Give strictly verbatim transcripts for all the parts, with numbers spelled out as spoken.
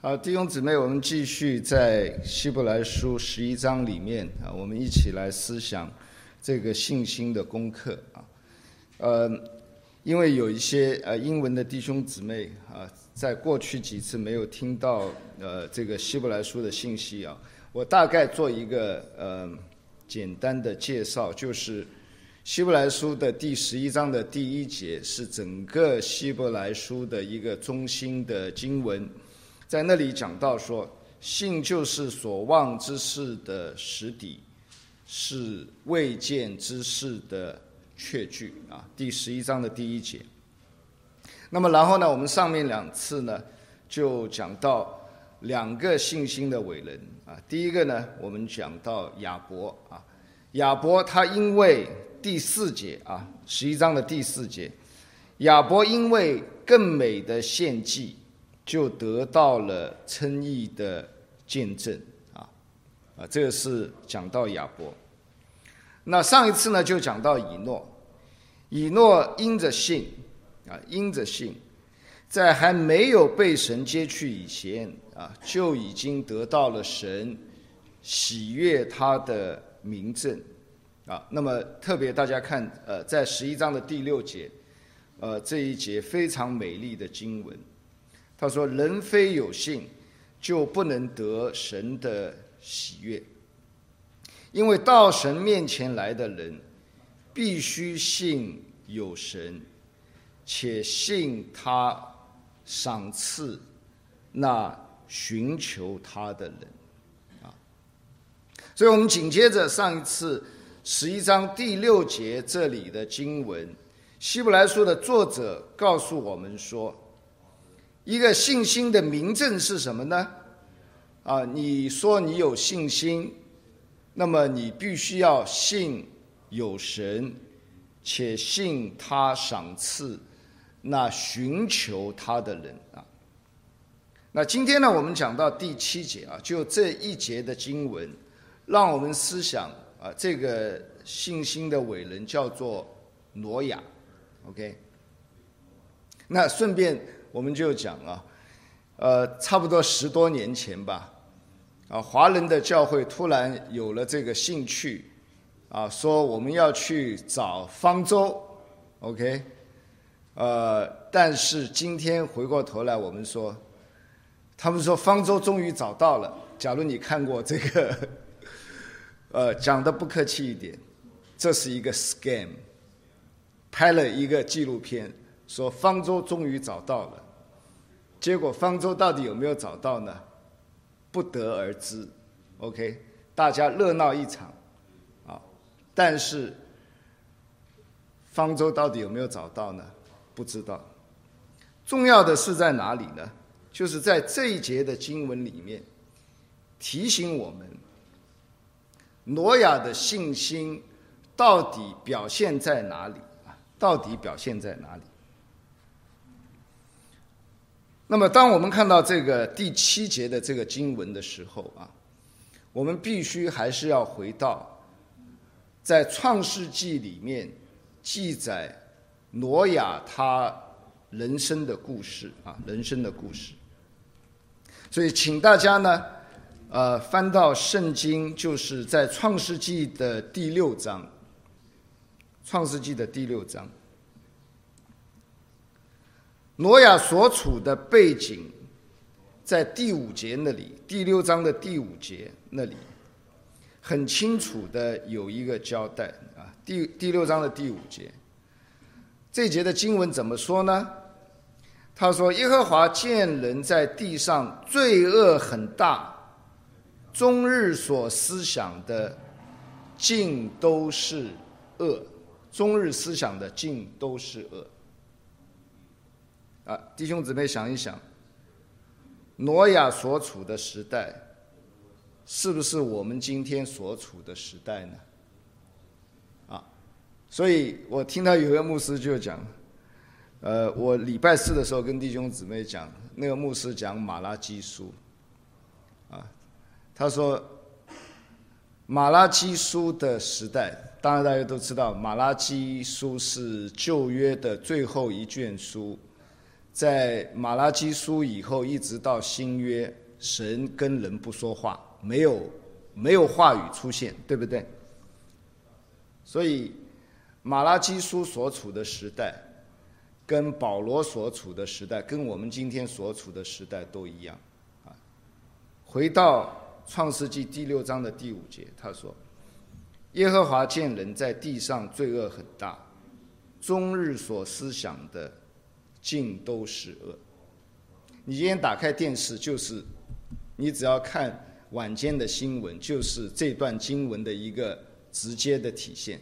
好，弟兄姊妹，我们继续在希伯来书十一章里面啊，我们一起来思想这个信心的功课啊。呃，因为有一些呃英文的弟兄姊妹啊，在过去几次没有听到呃这个希伯来书的信息啊，我大概做一个呃简单的介绍，就是希伯来书的第十一章的第一节是整个希伯来书的一个中心的经文。在那里讲到说，信就是所望之事的实底，是未见之事的确据啊。第十一章的第一节。那么然后呢，我们上面两次呢就讲到两个信心的伟人啊。第一个呢，我们讲到亚伯啊，亚伯他因为第四节啊，十一章的第四节，亚伯因为更美的献祭，就得到了称义的见证啊啊，这个是讲到亚伯。那上一次呢，就讲到以诺，以诺因着信啊，因着信，在还没有被神接去以前啊，就已经得到了神喜悦他的明证啊。那么特别大家看，呃，在十一章的第六节，呃，这一节非常美丽的经文。他说：“人非有信，就不能得神的喜悦，因为到神面前来的人，必须信有神，且信他赏赐那寻求他的人。”啊，所以我们紧接着上一次十一章第六节这里的经文，希伯来书的作者告诉我们说，一个信心的明证是什么呢？啊，你说你有信心，那么你必须要信有神，且信他赏赐那寻求他的人啊。那今天呢，我们讲到第七节啊，就这一节的经文，让我们思想啊，这个信心的伟人叫做挪亚 ，OK。那顺便我们就讲啊，呃，差不多十多年前吧，啊，华人的教会突然有了这个兴趣，啊，说我们要去找方舟 ，OK， 呃，但是今天回过头来，我们说，他们说方舟终于找到了。假如你看过这个，呃，讲的不客气一点，这是一个 scam， 拍了一个纪录片，说方舟终于找到了。结果方舟到底有没有找到呢？不得而知 ，OK， 大家热闹一场，啊，但是方舟到底有没有找到呢？不知道。重要的是在哪里呢？就是在这一节的经文里面，提醒我们，挪亚的信心到底表现在哪里啊？到底表现在哪里？那么当我们看到这个第七节的这个经文的时候啊，我们必须还是要回到在创世纪里面记载挪亚他人生的故事啊，人生的故事。所以请大家呢呃翻到圣经，就是在创世纪的第六章，创世纪的第六章。挪亚所处的背景，在第五节那里，第六章的第五节那里，很清楚的有一个交代啊。第第六章的第五节，这一节的经文怎么说呢？他说：“耶和华见人在地上罪恶很大，终日所思想的尽都是恶，终日思想的尽都是恶。”啊，弟兄姊妹想一想，挪亚所处的时代，是不是我们今天所处的时代呢？啊，所以我听到有一个牧师就讲，呃，我礼拜四的时候跟弟兄姊妹讲，那个牧师讲马拉基书，啊，他说马拉基书的时代，当然大家都知道，马拉基书是旧约的最后一卷书。 在马拉基书以后一直到新约，神跟人不说话，没有没有话语出现，对不对？所以马拉基书所处的时代跟保罗所处的时代跟我们今天所处的时代都一样。回到创世纪第六章的第五节，他说，耶和华见人在地上罪恶很大，终日所思想的尽都是恶。你今天打开电视，就是你只要看晚间的新闻，就是这段经文的一个直接的体现。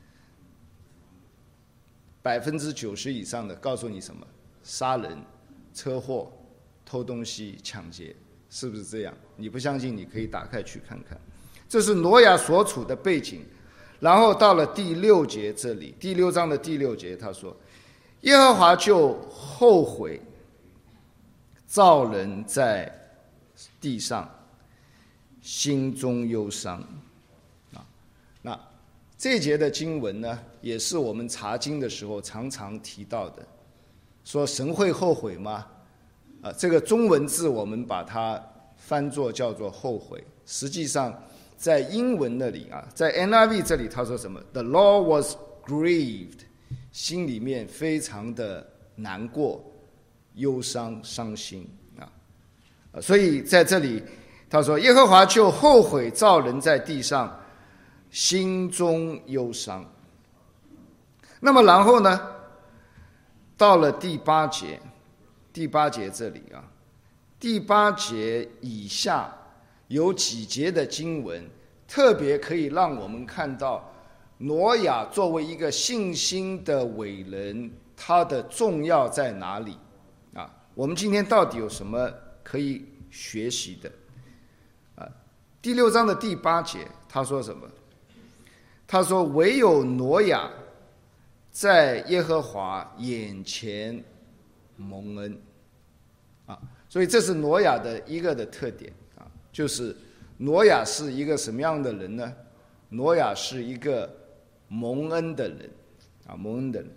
百分之九十以上的告诉你什么？杀人、车祸、偷东西、抢劫，是不是这样？你不相信，你可以打开去看看。这是挪亚所处的背景。然后到了第六节这里，第六章的第六节，他说，耶和华就后悔造人在地上，心中忧伤。啊，那这节的经文呢，也是我们查经的时候常常提到的，说神会后悔吗？啊，这个中文字我们把它翻作叫做后悔，实际上在英文那里啊，在 N I V 这里他说什么 ？The Lord was grieved， 心里面非常的难过、忧伤、伤心啊。所以在这里他说，耶和华就后悔造人在地上，心中忧伤。那么然后呢，到了第八节，第八节这里啊，第八节以下有几节的经文，特别可以让我们看到挪亚作为一个信心的伟人，他的重要在哪里啊？我们今天到底有什么可以学习的啊？第六章的第八节他说什么？他说，唯有挪亚在耶和华眼前蒙恩啊，所以这是挪亚的一个的特点啊，就是挪亚是一个什么样的人呢？挪亚是一个蒙恩的人啊，蒙恩的人。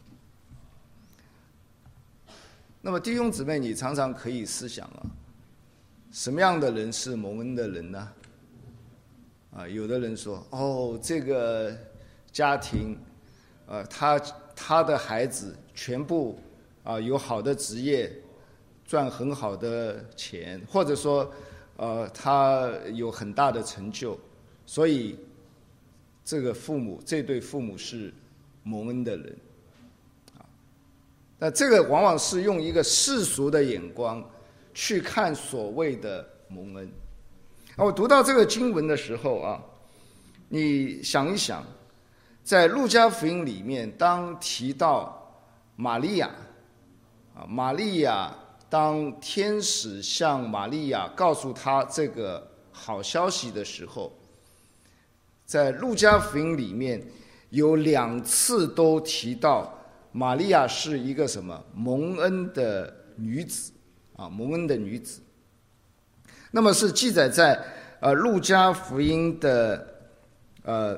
那么弟兄姊妹，你常常可以思想啊，什么样的人是蒙恩的人呢？啊，有的人说，哦，这个家庭，呃，他他的孩子全部啊有好的职业，赚很好的钱，或者说，呃，他有很大的成就，所以这个父母这对父母是蒙恩的人，啊，那这个往往是用一个世俗的眼光去看所谓的蒙恩。我读到这个经文的时候啊，你想一想，在路加福音里面，当提到玛利亚啊，玛利亚当天使向玛利亚告诉她这个好消息的时候，在路加福音里面有两次都提到玛利亚是一个什么蒙恩的女子啊，蒙恩的女子。那么是记载在呃路加福音的呃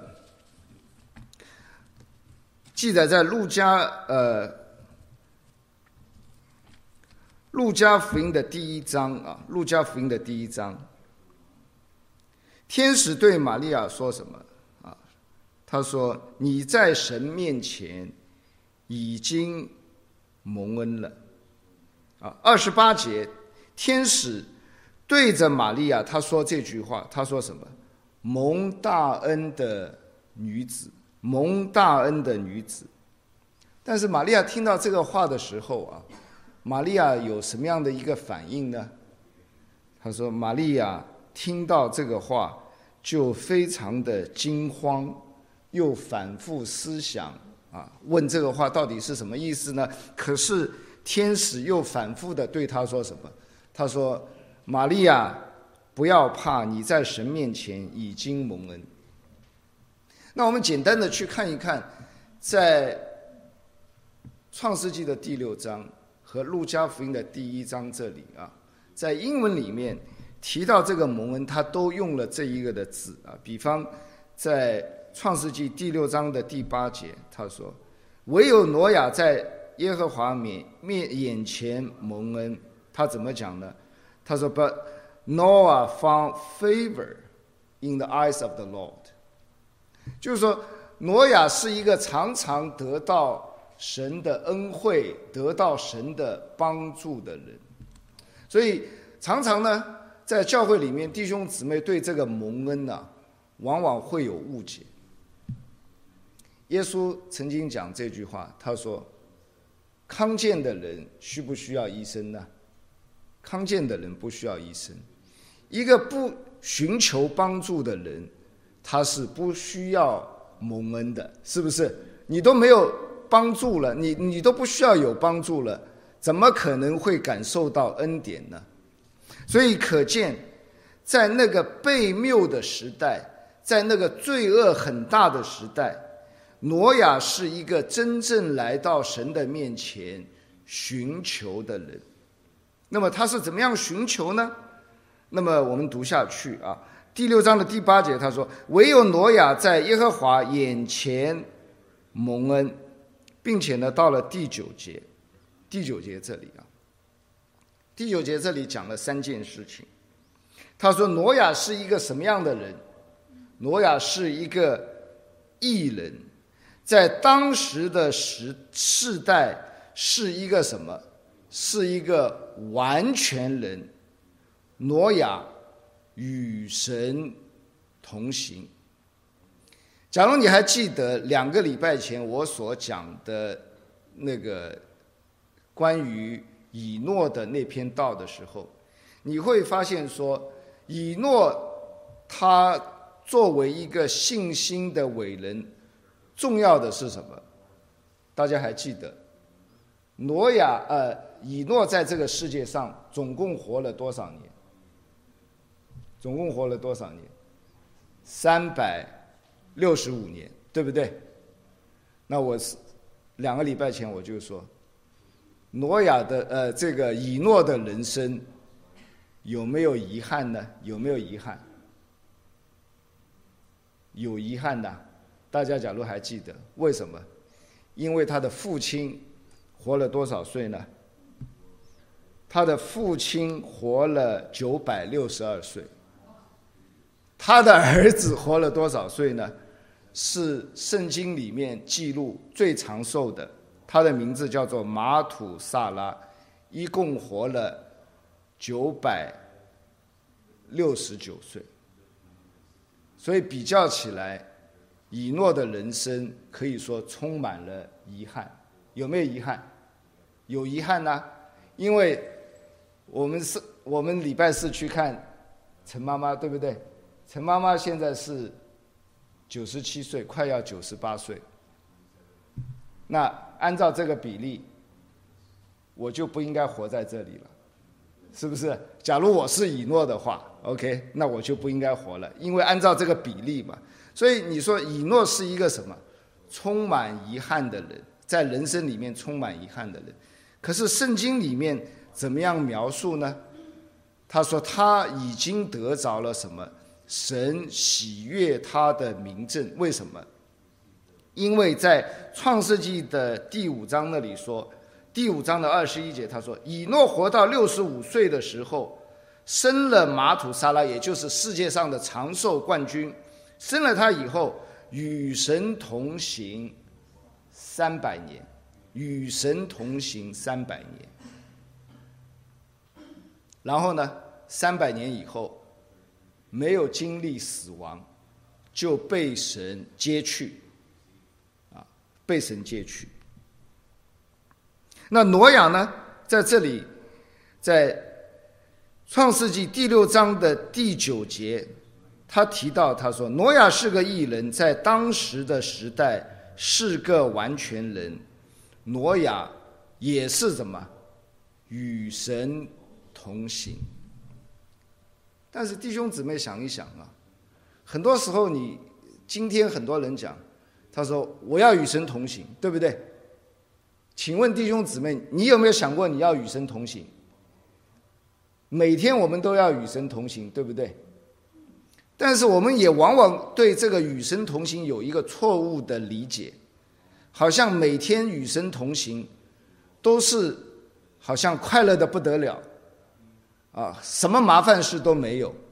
记载在路加呃路加福音的第一章啊，路加福音的第一章，天使对玛利亚说什么啊？他说：“你在神面前已经蒙恩了。”啊，二十八节，天使对着玛利亚他说这句话，他说什么？蒙大恩的女子，蒙大恩的女子。但是玛利亚听到这个话的时候啊，玛利亚有什么样的一个反应呢？他说，玛利亚听到这个话就非常的惊慌，又反复思想啊，问这个话到底是什么意思呢？可是天使又反复的对他说什么？他说，玛利亚，不要怕，你在神面前已经蒙恩。那我们简单的去看一看，在创世纪的第六章和路加福音的第一章这里啊，在英文里面提到这个蒙恩，他都用了这一个的字啊。比方在创世纪第六章的第八节，他说，唯有挪亚在耶和华面面眼前蒙恩。他怎么讲呢？他说 But Noah found favor in the eyes of the Lord。 就是说挪亚是一个常常得到神的恩惠，得到神的帮助的人。所以常常呢，在教会里面弟兄姊妹对这个蒙恩啊，往往会有误解。耶稣曾经讲这句话，他说康健的人需不需要医生呢？康健的人不需要医生。一个不寻求帮助的人，他是不需要蒙恩的，是不是？你都没有帮助了，你你都不需要有帮助了，怎么可能会感受到恩典呢？所以可见，在那个悖谬的时代，在那个罪恶很大的时代，挪亚是一个真正来到神的面前寻求的人。那么他是怎么样寻求呢？那么我们读下去啊，第六章的第八节他说，唯有挪亚在耶和华眼前蒙恩，并且呢到了第九节，第九节这里啊，第九节这里讲了三件事情。他说挪亚是一个什么样的人？挪亚是一个义人，在当时的时世代是一个什么？是一个完全人。挪亚与神同行。假如你还记得两个礼拜前我所讲的那个关于以诺的那篇道的时候，你会发现说，以诺他作为一个信心的伟人，重要的是什么？大家还记得挪亚呃，以诺在这个世界上总共活了多少年？总共活了多少年？三百六十五年，对不对？那我两个礼拜前我就说，挪亚的呃这个以诺的人生有没有遗憾呢？有没有遗憾？有遗憾的。大家假如还记得，为什么？因为他的父亲活了多少岁呢？他的父亲活了九百六十二岁。他的儿子活了多少岁呢？是圣经里面记录最长寿的，他的名字叫做马土萨拉，一共活了九百六十九岁。所以比较起来，以诺的人生可以说充满了遗憾。有没有遗憾？有遗憾啊，因为我们是我们礼拜四去看陈妈妈，对不对？陈妈妈现在是九十七岁，快要九十八岁。那按照这个比例，我就不应该活在这里了，是不是？假如我是以诺的话 ，OK， 那我就不应该活了，因为按照这个比例嘛。所以你说以诺是一个什么？充满遗憾的人，在人生里面充满遗憾的人。可是圣经里面怎么样描述呢？他说他已经得着了什么？神喜悦他的明证。为什么？因为在创世纪的第五章那里说，第五章的二十一节他说，以诺活到六十五岁的时候，生了马土沙拉，也就是世界上的长寿冠军。生了他以后，与神同行三百年，与神同行三百年。然后呢，三百年以后，没有经历死亡，就被神接去，啊，被神接去。那挪亚呢，在这里，在创世纪第六章的第九节，他提到，他说，挪亚是个义人，在当时的时代是个完全人。挪亚也是什么？与神同行。但是弟兄姊妹想一想啊，很多时候你今天很多人讲，他说我要与神同行，对不对？请问弟兄姊妹，你有没有想过你要与神同行？每天我们都要与神同行，对不对？但是我们也往往对这个与神同行有一个错误的理解，好像每天与神同行都是好像快乐的不得了啊，什么麻烦事都没有。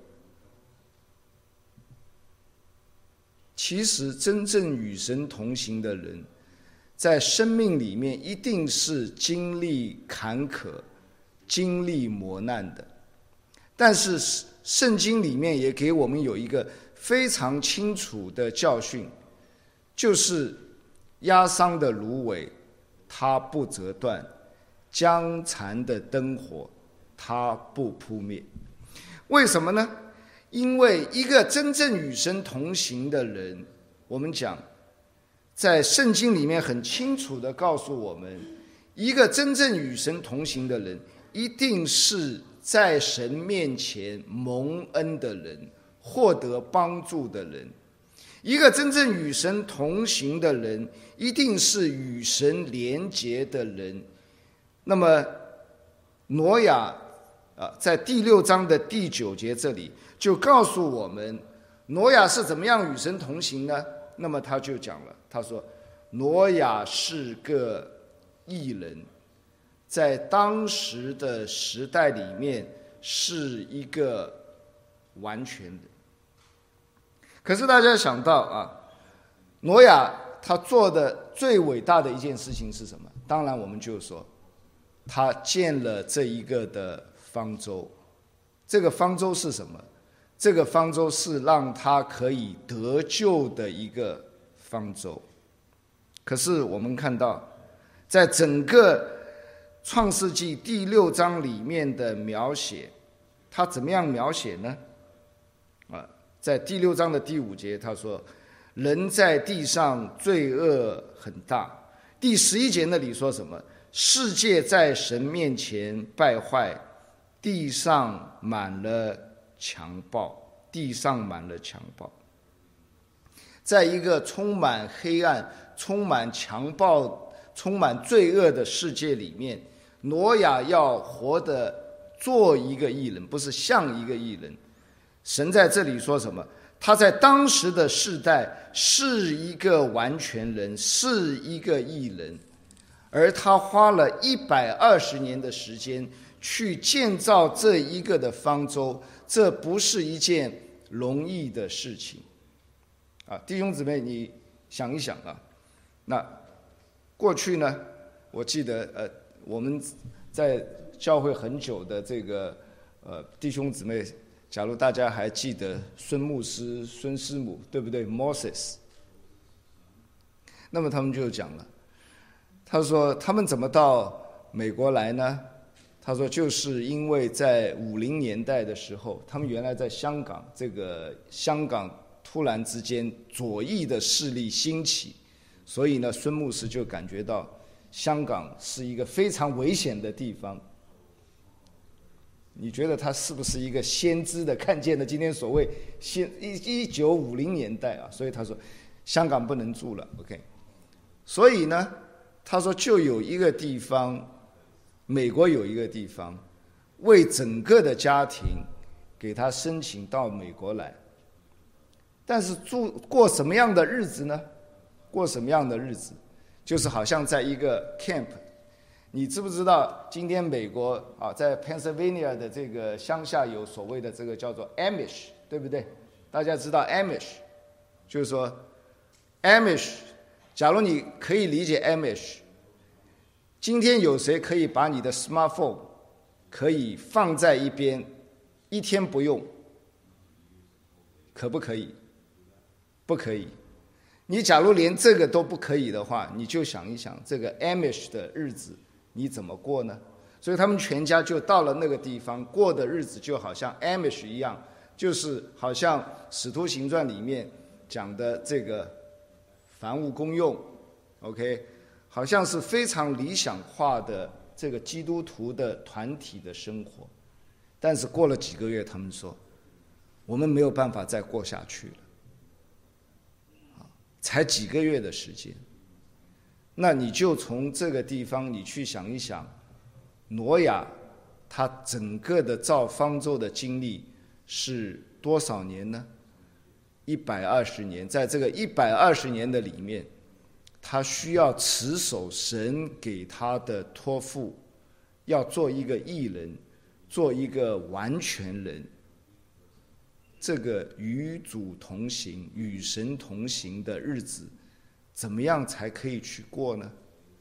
其实真正与神同行的人，在生命里面一定是经历坎坷、经历磨难的。但是圣经里面也给我们有一个非常清楚的教训，就是压伤的芦苇它不折断，将残的灯火它不扑灭。为什么呢？因为一个真正与神同行的人，我们讲在圣经里面很清楚地告诉我们，一个真正与神同行的人一定是在神面前蒙恩的人，获得帮助的人。一个真正与神同行的人一定是与神连结的人。那么挪亚啊，在第六章的第九节这里就告诉我们，挪亚是怎么样与神同行呢？那么他就讲了，他说挪亚是个义人，在当时的时代里面是一个完全人。可是大家想到啊，挪亚他做的最伟大的一件事情是什么？当然我们就说他建了这一个的方舟。这个方舟是什么？这个方舟是让他可以得救的一个方舟。可是我们看到在整个创世纪第六章里面的描写，他怎么样描写呢？啊，在第六章的第五节他说，人在地上罪恶很大。第十一节那里说什么？世界在神面前败坏，地上满了强暴，地上满了强暴。在一个充满黑暗、充满强暴、充满罪恶的世界里面，挪亚要活得做一个义人，不是像一个义人。神在这里说什么？他在当时的世代是一个完全人，是一个义人，而他花了一百二十年的时间去建造这一个的方舟，这不是一件容易的事情啊！弟兄姊妹，你想一想啊，那过去呢，我记得呃，我们在教会很久的这个呃弟兄姊妹，假如大家还记得孙牧师、孙师母，对不对 ？Moses， 那么他们就讲了，他说他们怎么到美国来呢？他说就是因为在五零年代的时候，他们原来在香港，这个香港突然之间左翼的势力兴起，所以呢，孙牧师就感觉到香港是一个非常危险的地方。你觉得他是不是一个先知的看见了今天所谓一九五零年代啊？所以他说香港不能住了 ，OK。所以呢，他说就有一个地方，美国有一个地方，为整个的家庭给他申请到美国来。但是住过什么样的日子呢？过什么样的日子？就是好像在一个 camp。你知不知道今天美国啊，在 Pennsylvania 的这个乡下有所谓的这个叫做 Amish， 对不对？大家知道 Amish， 就是说 Amish， 假如你可以理解 Amish， 今天有谁可以把你的 smartphone 可以放在一边，一天不用？可不可以？不可以。你假如连这个都不可以的话，你就想一想这个 Amish 的日子你怎么过呢？所以他们全家就到了那个地方，过的日子就好像 Amish 一样，就是好像《使徒行传》里面讲的这个凡物公用 ，OK， 好像是非常理想化的这个基督徒的团体的生活。但是过了几个月，他们说我们没有办法再过下去了，才几个月的时间。那你就从这个地方你去想一想，挪亚他整个的造方舟的经历是多少年呢？一百二十年。在这个一百二十年的里面， 他需要持守神给他的托付，要做一个义人，做一个完全人。这个与主同行、与神同行的日子，怎么样才可以去过呢？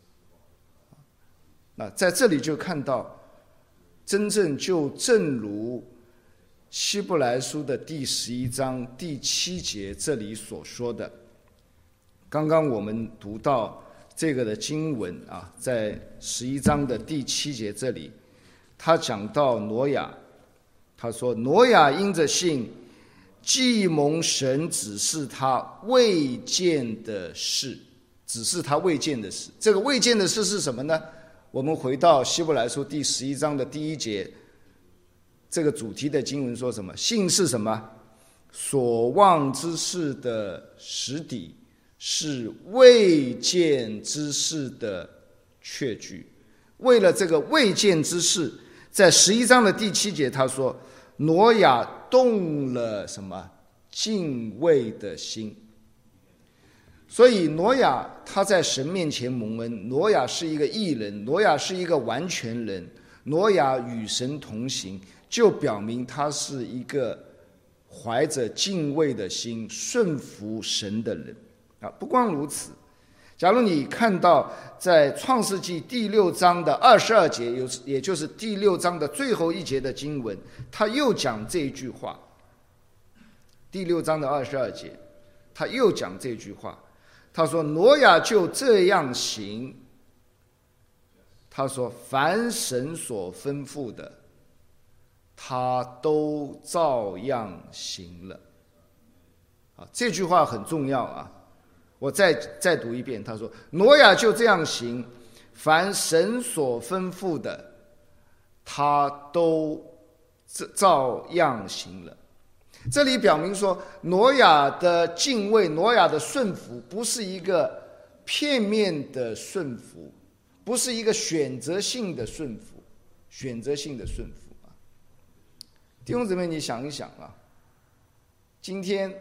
那在这里就看到，真正就正如希伯来书的第十一章第七节这里所说的，刚刚我们读到这个的经文啊，在十一章的第七节这里，他讲到挪亚，他说挪亚因着信，既蒙神指示他未见的事，指示他未见的事。这个未见的事是什么呢？我们回到希伯来书第十一章的第一节，这个主题的经文说什么？信是什么？所望之事的实底，是未见之事的确据。为了这个未见之事，在十一章的第七节他说，挪亚动了什么？敬畏的心。所以挪亚他在神面前蒙恩，挪亚是一个义人，挪亚是一个完全人，挪亚与神同行，就表明他是一个怀着敬畏的心顺服神的人啊。不光如此，假如你看到在创世纪第六章的二十二节，也就是第六章的最后一节的经文，他又讲这一句话。第六章的二十二节，他又讲这句话，他说挪亚就这样行，他说凡神所吩咐的，他都照样行了。啊，这句话很重要啊！我再再读一遍，他说挪亚就这样行，凡神所吩咐的，他都照样行了。这里表明说，挪亚的敬畏，挪亚的顺服，不是一个片面的顺服，不是一个选择性的顺服，选择性的顺服啊！弟兄姊妹，你想一想啊，今天，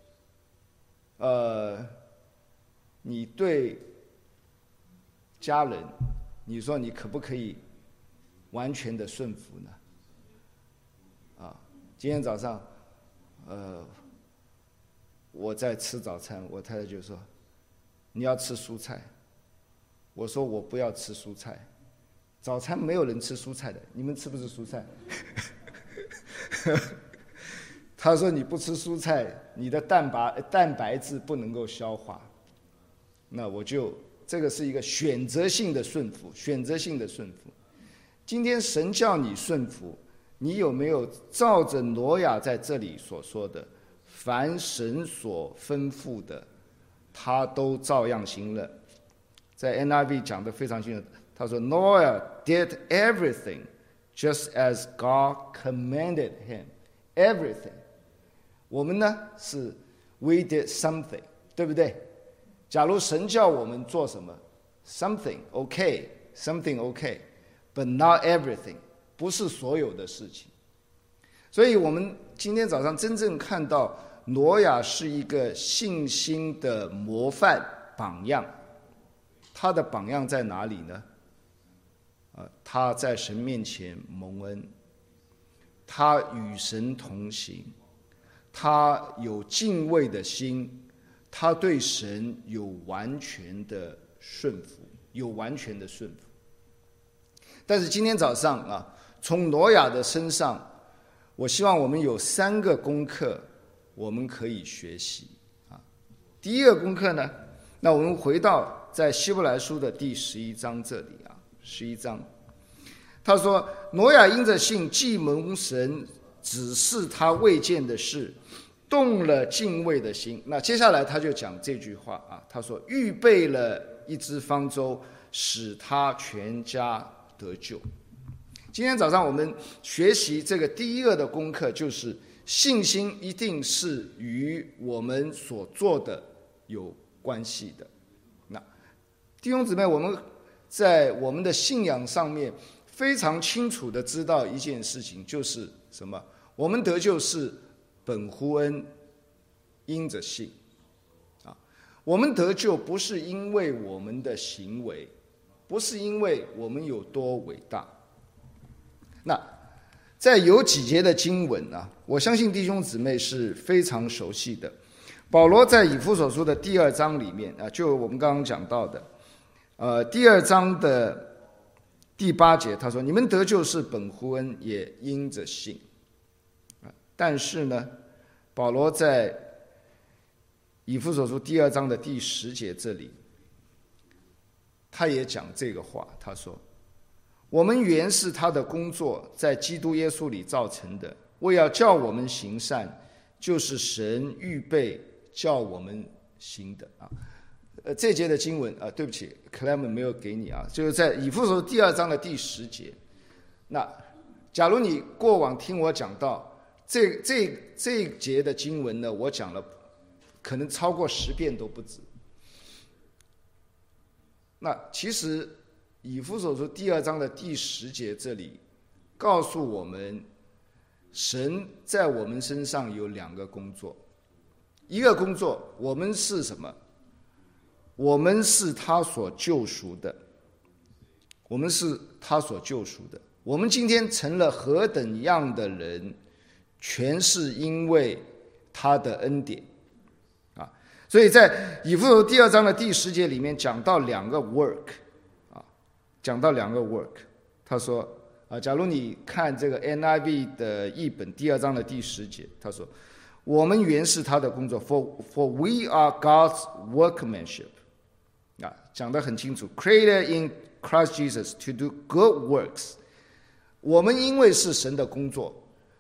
呃，你对家人，你说你可不可以完全的顺服呢？啊，今天早上。呃，我在吃早餐，我太太就说：“你要吃蔬菜。”我说：“我不要吃蔬菜，早餐没有人吃蔬菜的，你们吃不吃蔬菜？”他说：“你不吃蔬菜，你的蛋白蛋白质不能够消化。”那我就这个是一个选择性的顺服，选择性的顺服。今天神叫你顺服。你有没有照着挪亚在这里所说的，凡神所吩咐的，他都照样行了？在 N I V 讲得非常清楚，他说 Noah did everything just as God commanded him. Everything. 我们呢是 we did something， 对不对？假如神叫我们做什么 ，something okay, something okay, but not everything。不是所有的事情，所以我们今天早上真正看到挪亚是一个信心的模范榜样。他的榜样在哪里呢？啊，他在神面前蒙恩，他与神同行，他有敬畏的心，他对神有完全的顺服，有完全的顺服。但是今天早上啊。从挪亚的身上，我希望我们有三个功课我们可以学习啊。第一个功课呢，那我们回到在希伯来书的第十一章这里啊，十一章，他说挪亚因着信，既蒙神指示他未见的事，动了敬畏的心。那接下来他就讲这句话啊，他说预备了一只方舟，使他全家得救。今天早上我们学习这个第一个的功课，就是信心一定是与我们所做的有关系的。那弟兄姊妹，我们在我们的信仰上面非常清楚的知道一件事情，就是什么？我们得救是本乎恩，因着信。啊， 我们得救不是因为我们的行为，不是因为我们有多伟大。那在有几节的经文啊，我相信弟兄姊妹是非常熟悉的。保罗在以弗所书的第二章里面啊，就我们刚刚讲到的，呃，第二章的第八节，他说：“你们得救是本乎恩，也因着信。”但是呢，保罗在以弗所书第二章的第十节这里，他也讲这个话，他说：“我们原是他的工作，在基督耶稣里造成的，为要叫我们行善，就是神预备叫我们行的。”啊，呃，这节的经文啊，对不起 ，Clement 没有给你啊，就是在以弗所书第二章的第十节。那假如你过往听我讲到这这这一节的经文呢，我讲了可能超过十遍都不止。那其实以弗所书第二章的第十节这里告诉我们，神在我们身上有两个工作。一个工作，我们是什么？我们是他所救赎的，我们是他所救赎的。我们今天成了何等样的人，全是因为他的恩典啊！所以在以弗所第二章的第十节里面讲到两个 work 啊，讲到两个 work。他说啊，假如你看这个 N I V 的译本第二章的第十节，他说：“我们原是他的工作 ，for for we are God's workmanship。”啊，讲得很清楚 ，created in Christ Jesus to do good works。我们因为是神的工作，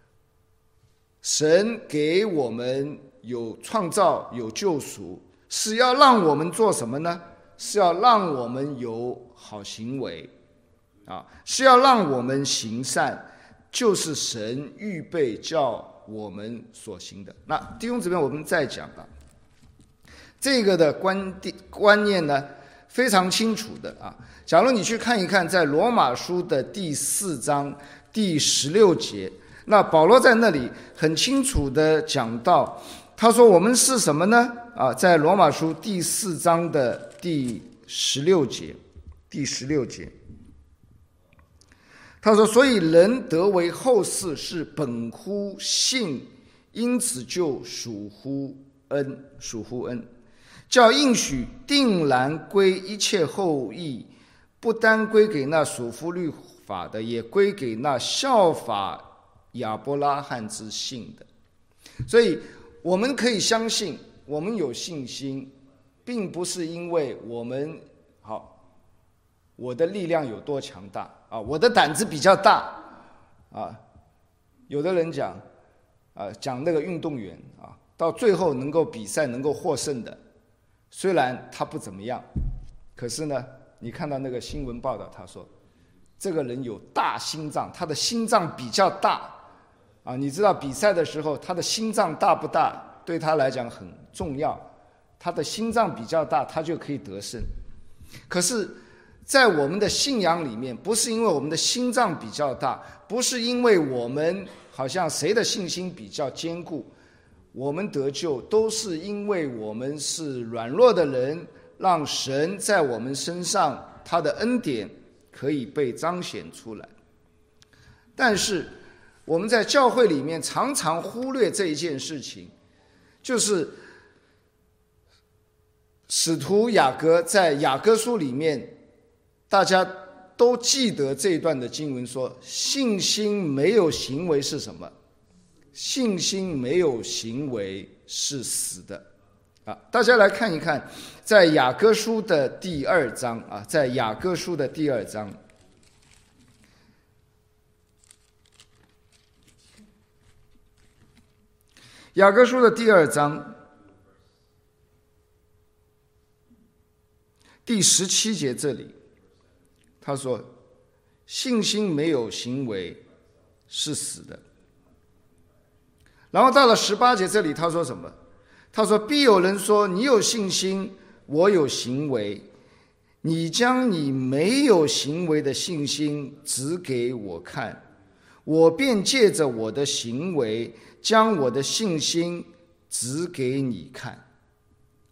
神给我们有创造、有救赎，是要让我们做什么呢？是要让我们有好行为，啊，是要让我们行善，就是神预备叫我们所行的。那弟兄姊妹，我们再讲啊，这个的观观念呢，非常清楚的啊。假如你去看一看，在罗马书的第四章第十六节，那保罗在那里很清楚的讲到，他说我们是什么呢？啊，在罗马书第四章的第十六节，第十六节，他说：“所以人得为后嗣是本乎信，因此就属乎恩，属乎恩。叫应许定然归一切后裔，不单归给那属乎律法的，也归给那效法亚伯拉罕之信的。”所以我们可以相信，我们有信心，并不是因为我们好，我的力量有多强大啊，我的胆子比较大啊。有的人讲啊，讲那个运动员啊，到最后能够比赛能够获胜的，虽然他不怎么样，可是呢，你看到那个新闻报道，他说这个人有大心脏，他的心脏比较大啊。你知道比赛的时候，他的心脏大不大，对他来讲很重要。他的心脏比较大，他就可以得胜。可是，在我们的信仰里面，不是因为我们的心脏比较大，不是因为我们好像谁的信心比较坚固，我们得救都是因为我们是软弱的人，让神在我们身上他的恩典可以被彰显出来。但是我们在教会里面常常忽略这一件事情，就是使徒雅各在雅各书里面，大家都记得这一段的经文说，信心没有行为是什么？信心没有行为是死的啊！大家来看一看，在雅各书的第二章啊，在雅各书的第二章，雅各书的第二章第十七节这里，他说：“信心没有行为是死的。”然后到了十八节这里，他说什么？他说：“必有人说，你有信心，我有行为，你将你没有行为的信心指给我看，我便借着我的行为，将我的信心指给你看。”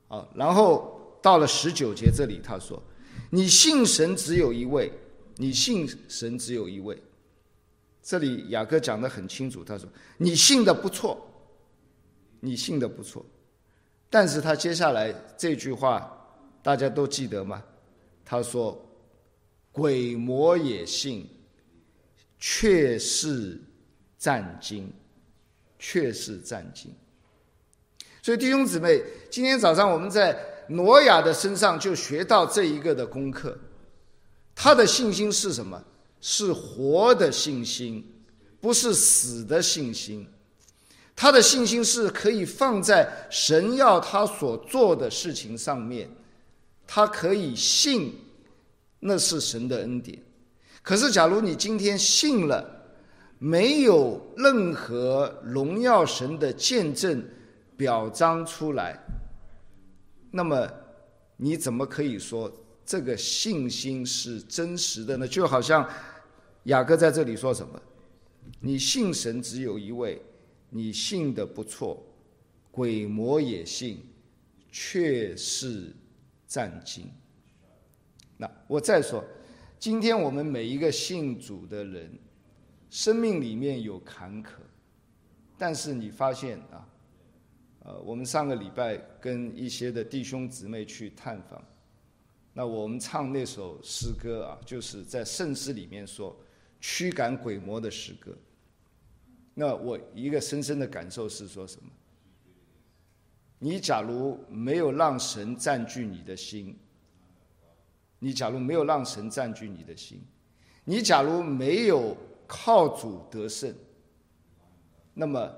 啊，然后到了十九节这里，他说：“你信神只有一位，你信神只有一位。”这里雅各讲得很清楚，他说：“你信的不错，你信的不错。”但是他接下来这句话大家都记得吗？他说：“鬼魔也信，却是战惊，却是战惊。”所以弟兄姊妹，今天早上我们在挪亚的身上就学到这一个的功课。他的信心是什么？是活的信心，不是死的信心。他的信心是可以放在神要他所做的事情上面，他可以信那是神的恩典。可是假如你今天信了，没有任何荣耀神的见证表彰出来，那么你怎么可以说这个信心是真实的呢？就好像雅各在这里说什么？你信神只有一位，你信的不错，鬼魔也信，却是战惊。那我再说，今天我们每一个信主的人，生命里面有坎坷，但是你发现啊，呃，我们上个礼拜跟一些的弟兄姊妹去探访，那我们唱那首诗歌啊，就是在圣诗里面说驱赶鬼魔的诗歌。那我一个深深的感受是说什么？你假如没有让神占据你的心，你假如没有让神占据你的心，你假如没有靠主得胜，那么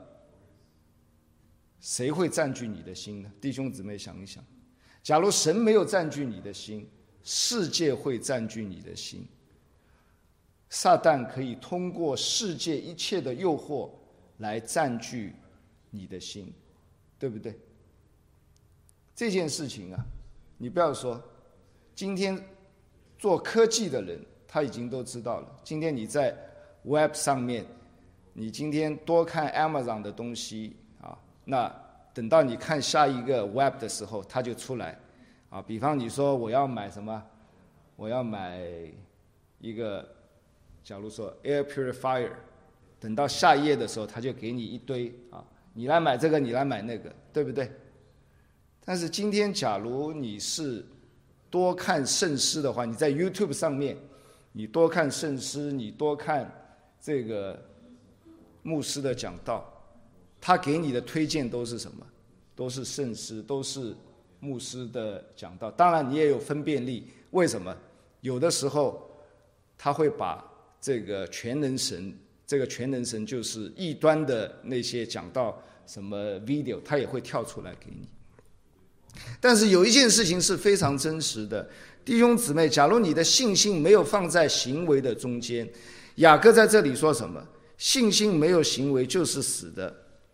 谁会占据你的心呢？弟兄姊妹想一想，假如神没有占据你的心，世界会占据你的心。撒旦可以通过世界一切的诱惑来占据你的心，对不对？这件事情啊，你不要说，今天做科技的人他已经都知道了。今天你在 Web 上面，你今天多看 Amazon 的东西啊，那等到你看下一个 Web 的时候，它就出来啊。比方你说我要买什么，我要买一个，假如说 Air Purifier， 等到下一页的时候，他就给你一堆啊，你来买这个，你来买那个，对不对？但是今天假如你是多看圣诗的话，你在 YouTube 上面，你多看圣诗，你多看这个牧师的讲道，他给你的推荐都是什么？都是圣诗，都是牧师的讲道。当然你也有分辨力，为什么？有的时候他会把这个全能神，这个全能神就是异端的那些讲道什么 video， 他也会跳出来给你。但是有一件事情是非常真实的，弟兄姊妹，假如你的信心没有放在行为的中间，雅各在这里说什么？信心没有行为就是死的。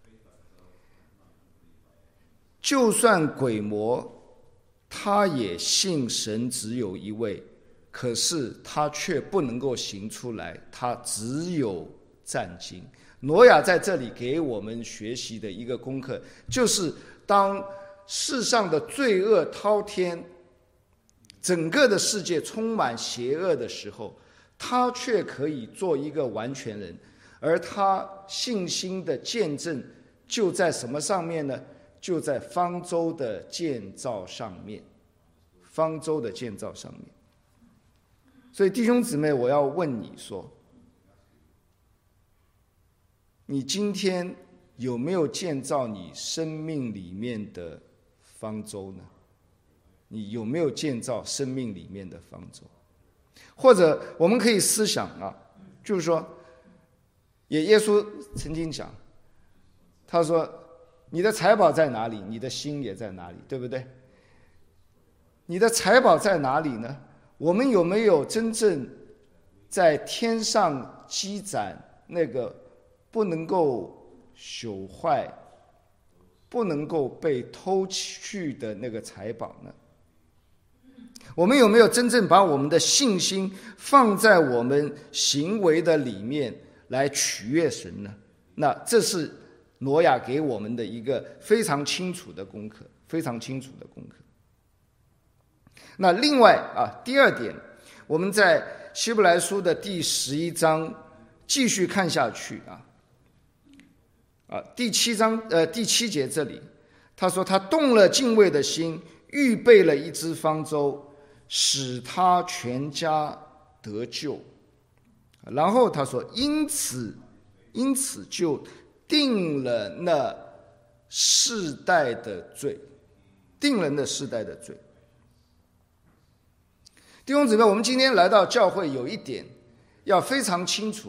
就算鬼魔他也信神只有一位，可是他却不能够行出来，他只有战惊。挪亚在这里给我们学习的一个功课，就是当世上的罪恶滔天，整个的世界充满邪恶的时候，他却可以做一个完全人。而他信心的见证就在什么上面呢？就在方舟的建造上面，方舟的建造上面。所以弟兄姊妹，我要问你说，你今天有没有建造你生命里面的方舟呢？你有没有建造生命里面的方舟？或者我们可以思想啊，就是说，也耶稣曾经讲，他说你的财宝在哪里，你的心也在哪里，对不对？你的财宝在哪里呢？我们有没有真正在天上积攒那个不能够朽坏、不能够被偷去的那个财宝呢？我们有没有真正把我们的信心放在我们行为的里面来取悦神呢？那这是挪亚给我们的一个非常清楚的功课，非常清楚的功课。那另外啊，第二点，我们在希伯来书的第十一章继续看下去啊，啊，第七章呃第七节这里，他说他动了敬畏的心，预备了一只方舟，使他全家得救。然后他说，因此因此就定了那世代的罪，定了那世代的罪。弟兄姊妹，我们今天来到教会有一点要非常清楚，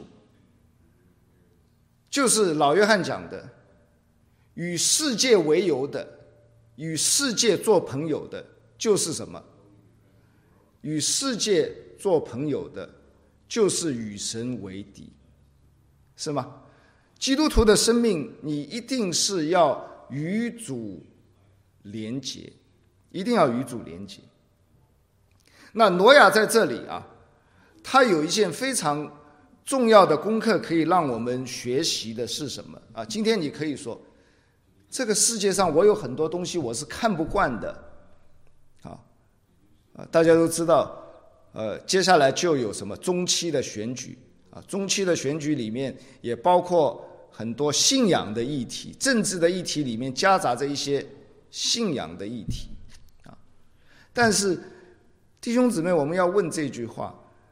就是老约翰讲的，与世界为友的，与世界做朋友的，就是什么？与世界做朋友的，就是与神为敌，是吗？基督徒的生命，你一定是要与主连结，一定要与主连结。那挪亚在这里啊，他有一件非常重要的功课可以让我们学习的是什么啊？今天你可以说，这个世界上我有很多东西我是看不惯的，啊啊，大家都知道，呃，接下来就有什么中期的选举啊，中期的选举里面也包括很多信仰的议题，政治的议题里面夹杂着一些信仰的议题啊，但是弟兄姊妹，我们要问这句话：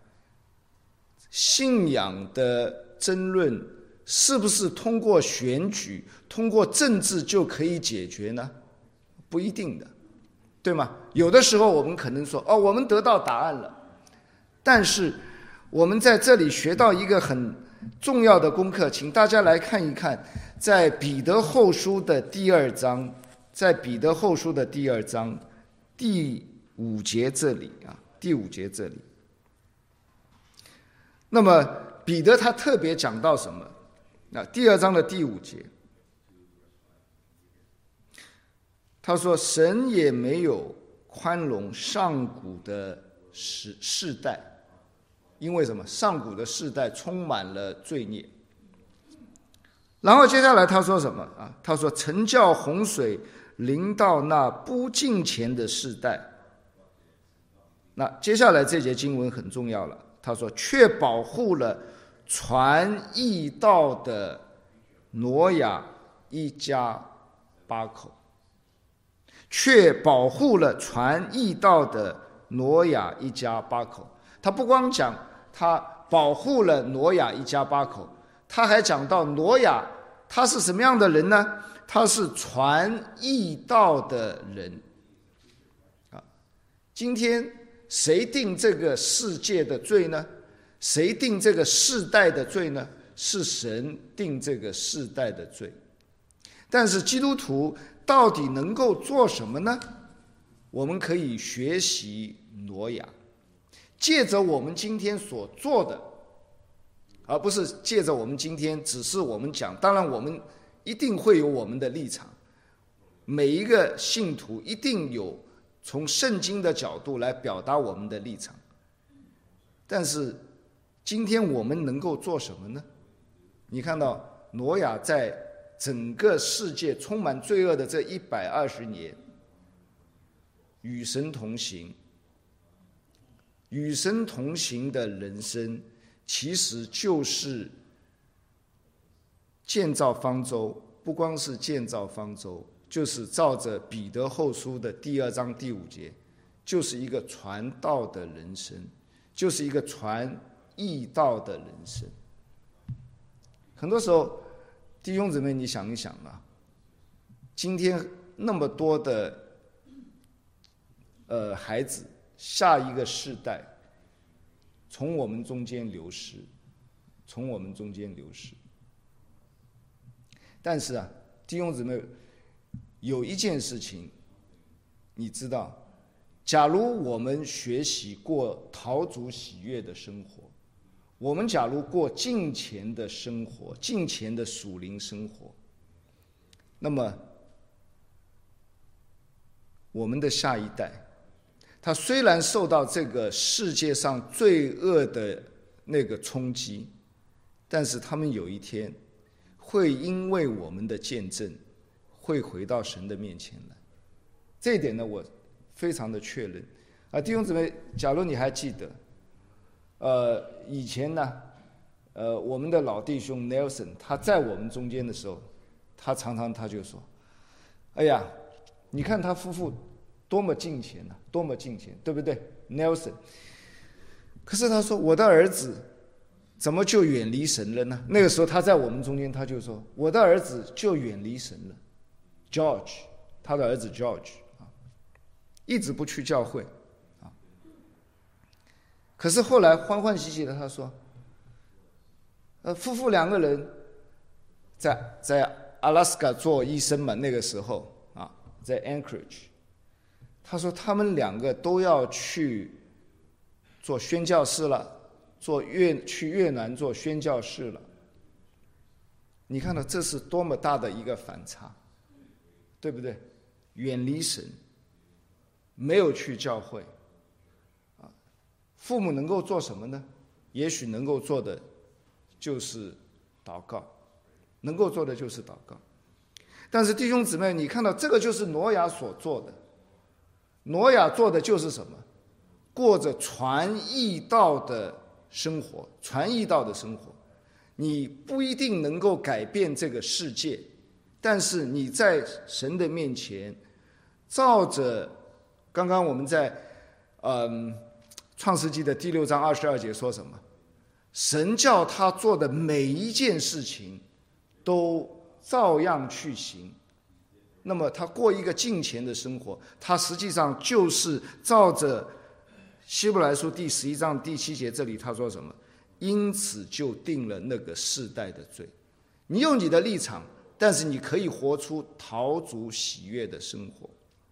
信仰的争论是不是通过选举、通过政治就可以解决呢？不一定的，对吗？有的时候我们可能说，哦，我们得到答案了，但是我们在这里学到一个很重要的功课，请大家来看一看，在彼得后书的第二章，在彼得后书的第二章第五节这里啊，第五节这里。那么彼得他特别讲到什么？那第二章的第五节，他说：“神也没有宽容上古的世世代，因为什么？上古的世代充满了罪孽。”然后接下来他说什么啊？他说：“曾叫洪水临到那不敬虔的世代。”那接下来这节经文很重要了，他说：“却保护了传义道的挪亚一家八口。”却保护了传义道的挪亚一家八口。他不光讲他保护了挪亚一家八口，他还讲到挪亚他是什么样的人呢？他是传义道的人啊。今天谁定这个世界的罪呢？谁定这个世代的罪呢？是神定这个世代的罪。但是基督徒到底能够做什么呢？我们可以学习挪亚，借着我们今天所做的，而不是借着我们今天只是我们讲，当然我们一定会有我们的立场，每一个信徒一定有从圣经的角度来表达我们的立场。但是今天我们能够做什么呢？你看到挪亚在整个世界充满罪恶的这一百二十年，与神同行，与神同行的人生，其实就是建造方舟。不光是建造方舟，就是照着彼得后书的第二章第五节，就是一个传道的人生，就是一个传义道的人生。很多时候弟兄姊妹，你想一想啊，今天那么多的呃孩子，下一个世代从我们中间流失，从我们中间流失。但是啊，弟兄姊妹，有一件事情你知道，假如我们学习过讨主喜悦的生活，我们假如过敬虔的生活，敬虔的属灵生活，那么我们的下一代，他虽然受到这个世界上罪恶的那个冲击，但是他们有一天会因为我们的见证会回到神的面前来。这一点呢，我非常的确认啊，弟兄姊妹，假如你还记得，呃，以前呢，呃，我们的老弟兄 Nelson 他在我们中间的时候，他常常他就说：“哎呀，你看他夫妇多么敬虔啊，多么敬虔，对不对 ？”Nelson， 可是他说我的儿子怎么就远离神了呢？那个时候他在我们中间，他就说我的儿子就远离神了。George， 他的儿子 George 啊，一直不去教会啊。可是后来欢欢喜喜的他说，呃，夫妇两个人在在阿拉斯加做医生嘛，那个时候啊，在 Anchorage， 他说他们两个都要去做宣教士了。做越去越南做宣教士了，你看到这是多么大的一个反差，对不对？远离神，没有去教会，啊，父母能够做什么呢？也许能够做的就是祷告，能够做的就是祷告。但是弟兄姊妹，你看到这个就是挪亚所做的，挪亚做的就是什么？过着传义道的生活，传义道的生活，你不一定能够改变这个世界，但是你在神的面前，照着刚刚我们在嗯创世纪的第六章二十二节说什么？神叫他做的每一件事情都照样去行。那么他过一个敬虔的生活，他实际上就是照着希伯来书第十一章第七节，这里他说什么？因此就定了那个世代的罪。你用你的立场，但是你可以活出讨主喜悦的生活。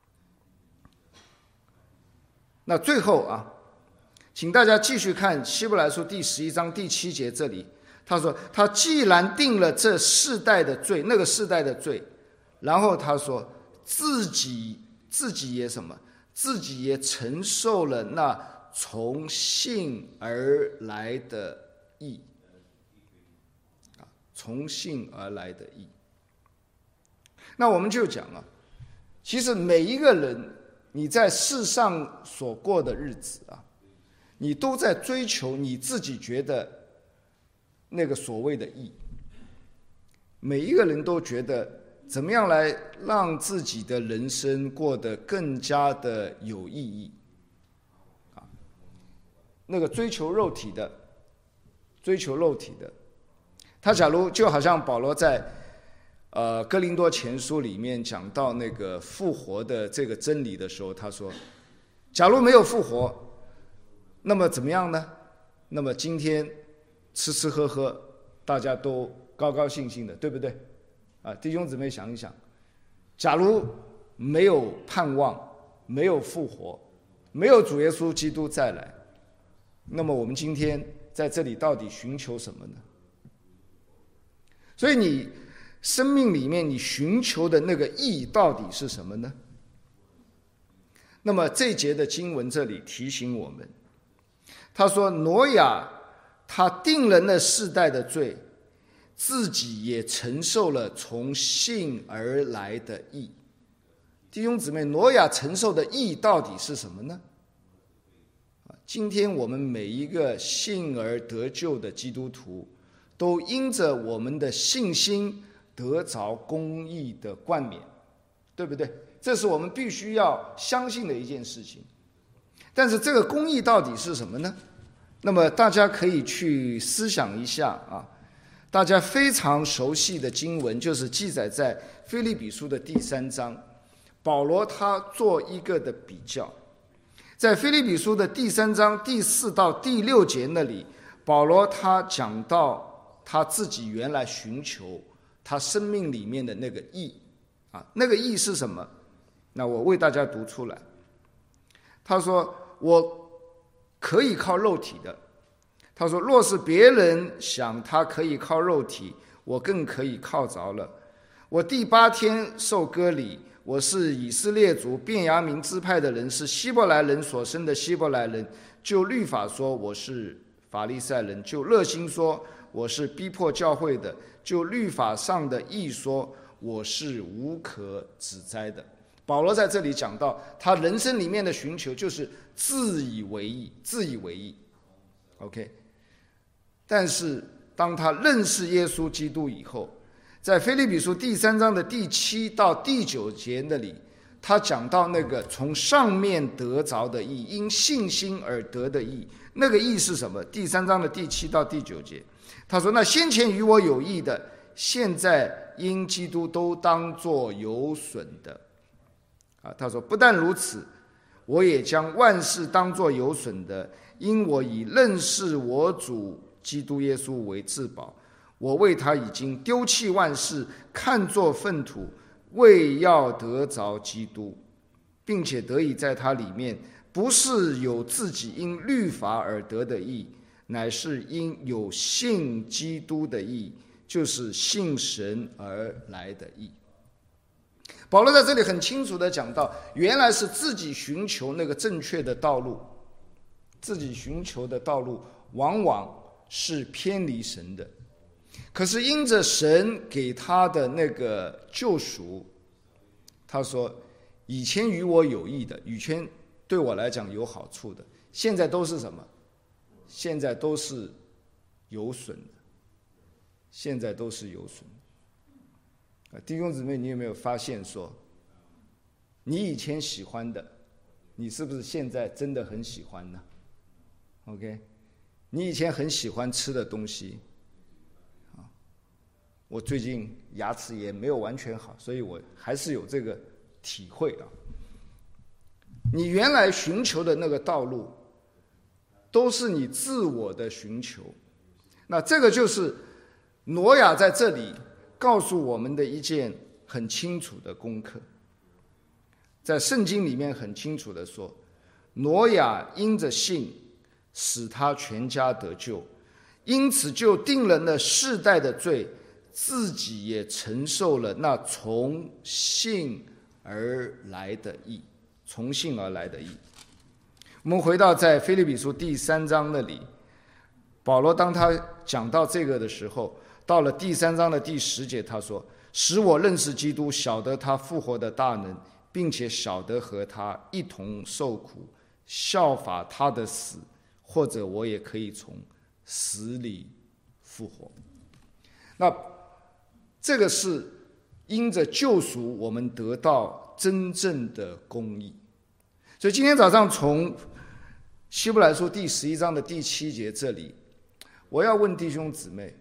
那最后啊，请大家继续看希伯来书第十一章第七节，这里他说他既然定了这世代的罪，那个世代的罪，然后他说自己自己也什么？自己也承受了那从信而来的义，啊，从信而来的义。那我们就讲啊，其实每一个人你在世上所过的日子啊，你都在追求你自己觉得那个所谓的义。每一个人都觉得怎么样来让自己的人生过得更加的有意义啊？那个追求肉体的，追求肉体的，他假如就好像保罗在呃哥林多前书里面讲到那个复活的这个真理的时候，他说，假如没有复活，那么怎么样呢？那么今天吃吃喝喝，大家都高高兴兴的，对不对？啊，弟兄姊妹想一想，假如没有盼望，没有复活，没有主耶稣基督再来，那么我们今天在这里到底寻求什么呢？所以你生命里面你寻求的那个义到底是什么呢？那么这一节的经文这里提醒我们，他说挪亚他定了那世代的罪，自己也承受了从信而来的义。弟兄姊妹，挪亚承受的义到底是什么呢？今天我们每一个信而得救的基督徒，都因着我们的信心得着公义的冠冕，对不对？这是我们必须要相信的一件事情。但是这个公义到底是什么呢？那么大家可以去思想一下啊。大家非常熟悉的经文就是记载在腓立比书的第三章，保罗他做一个的比较。在腓立比书的第三章第四到第六节那里，保罗他讲到他自己原来寻求他生命里面的那个义啊，那个义是什么？那我为大家读出来。他说我可以靠肉体的，他说若是别人想他可以靠肉体，我更可以靠着了。我第八天受割礼，我是以色列族便雅悯支派的人，是希伯来人所生的希伯来人。就律法说我是法利赛人，就热心说我是逼迫教会的；就律法上的义说，我是无可指摘的。保罗在这里讲到，他人生里面的寻求就是自以为义，自以为义。OK， 但是当他认识耶稣基督以后，在腓立比书第三章的第七到第九节那里，他讲到那个从上面得着的义，因信心而得的义。那个义是什么？第三章的第七到第九节，他说：那先前与我有益的，现在因基督都当作有损的。啊，他说不但如此，我也将万事当作有损的，因我以认识我主基督耶稣为至宝。我为他已经丢弃万事，看作粪土，为要得着基督，并且得以在他里面，不是有自己因律法而得的义，乃是因有信基督的义，就是信神而来的义。保罗在这里很清楚地讲到，原来是自己寻求那个正确的道路，自己寻求的道路往往是偏离神的。可是因着神给他的那个救赎，他说以前与我有益的，以前对我来讲有好处的，现在都是什么？现在都是有损的，现在都是有损的。弟兄姊妹，你有没有发现说，你以前喜欢的，你是不是现在真的很喜欢呢 ？OK， 你以前很喜欢吃的东西，啊，我最近牙齿也没有完全好，所以我还是有这个体会啊。你原来寻求的那个道路，都是你自我的寻求。那这个就是挪亚在这里告诉我们的一件很清楚的功课。在圣经里面很清楚的说，挪亚因着信使他全家得救，因此就定了那世代的罪，自己也承受了那从信而来的义，从信而来的义。我们回到在腓立比书第三章那里，保罗当他讲到这个的时候，到了第三章的第十节，他说：使我认识基督，晓得他复活的大能，并且晓得和他一同受苦，效法他的死，或者我也可以从死里复活。那这个是因着救赎，我们得到真正的公义。所以今天早上从希伯来书第十一章的第七节这里，我要问弟兄姊妹，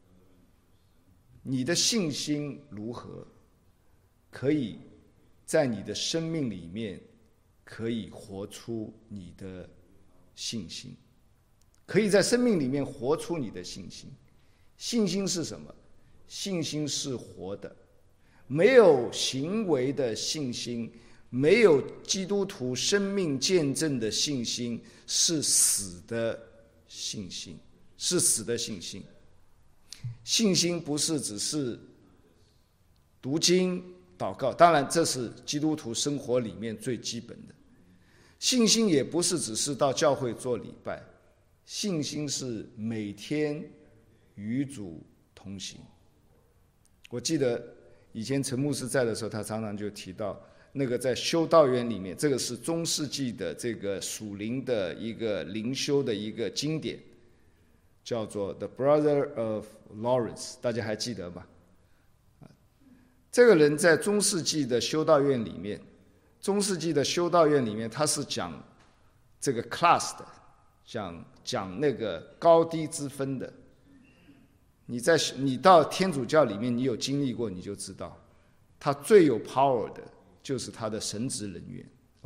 你的信心如何？可以在你的生命里面可以活出你的信心，可以在生命里面活出你的信心。信心是什么？信心是活的。没有行为的信心，没有基督徒生命见证的信心，是死的信心，是死的信心。信心不是只是读经祷告，当然这是基督徒生活里面最基本的。信心也不是只是到教会做礼拜，信心是每天与主同行。我记得以前陈牧师在的时候，他常常就提到那个在修道院里面，这个是中世纪的这个属灵的一个灵修的一个经典，叫做 The Brother of Lawrence， 大家还记得吧？这个人在中世纪的修道院里面，中世纪的修道院里面，他是讲这个 class 的，讲讲那个高低之分的。你在你到天主教里面，你有经历过，你就知道，他最有 power 的就是他的神职人员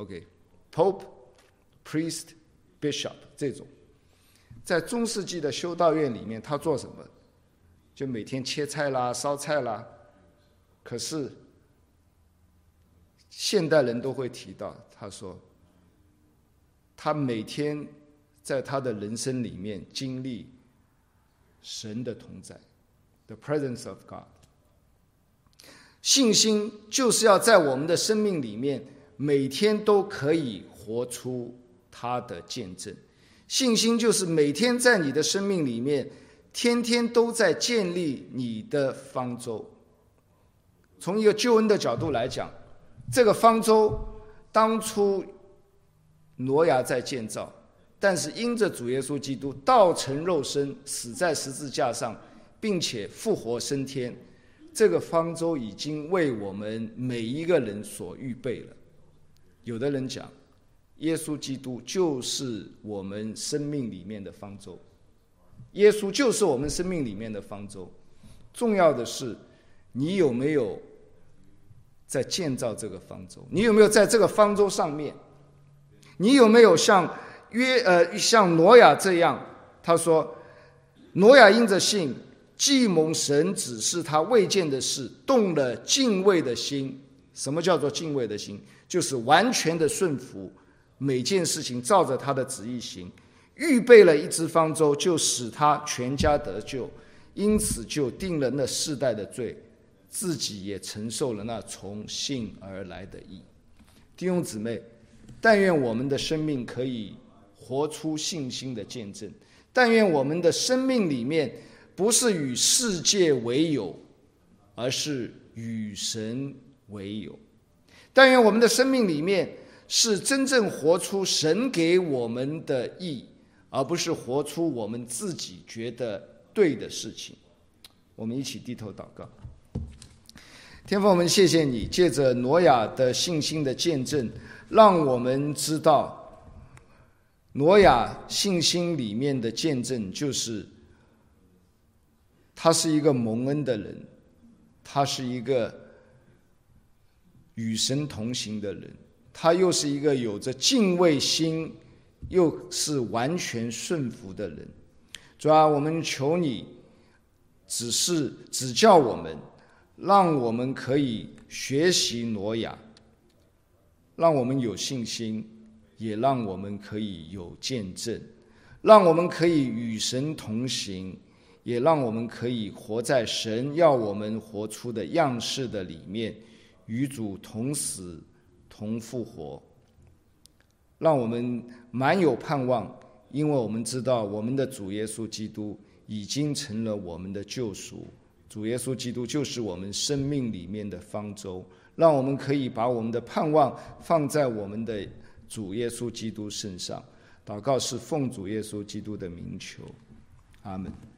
，OK，Pope、Priest、Bishop 这种。在中世纪的修道院里面，他做什么？就每天切菜啦、烧菜啦。可是现代人都会提到，他说他每天在他的人生里面经历神的同在 ，the presence of God。信心就是要在我们的生命里面每天都可以活出他的见证。信心就是每天在你的生命里面天天都在建立你的方舟。从一个救恩的角度来讲，这个方舟当初挪亚在建造，但是因着主耶稣基督道成肉身，死在十字架上，并且复活升天，这个方舟已经为我们每一个人所预备了。有的人讲，耶稣基督就是我们生命里面的方舟，耶稣就是我们生命里面的方舟。重要的是，你有没有在建造这个方舟？你有没有在这个方舟上面？你有没有像约呃像挪亚这样？他说，挪亚因着信，既蒙神指示他未见的事，动了敬畏的心。什么叫做敬畏的心？就是完全的顺服，每件事情照着他的旨意行。预备了一只方舟，就使他全家得救，因此就定了那世代的罪，自己也承受了那从信而来的义。弟兄姊妹，但愿我们的生命可以活出信心的见证，但愿我们的生命里面不是与世界为友，而是与神为友。但愿我们的生命里面是真正活出神给我们的义，而不是活出我们自己觉得对的事情。我们一起低头祷告。天父，我们谢谢你，借着挪亚的信心的见证，让我们知道挪亚信心里面的见证，就是他是一个蒙恩的人，他是一个与神同行的人，他又是一个有着敬畏心又是完全顺服的人。主啊，我们求你只是指教我们，让我们可以学习挪亚，让我们有信心，也让我们可以有见证，让我们可以与神同行，也让我们可以活在神要我们活出的样式的里面，与主同死同复活。让我们满有盼望，因为我们知道我们的主耶稣基督已经成了我们的救赎。主耶稣基督就是我们生命里面的方舟，让我们可以把我们的盼望放在我们的主耶稣基督身上。祷告是奉主耶稣基督的名求，阿们。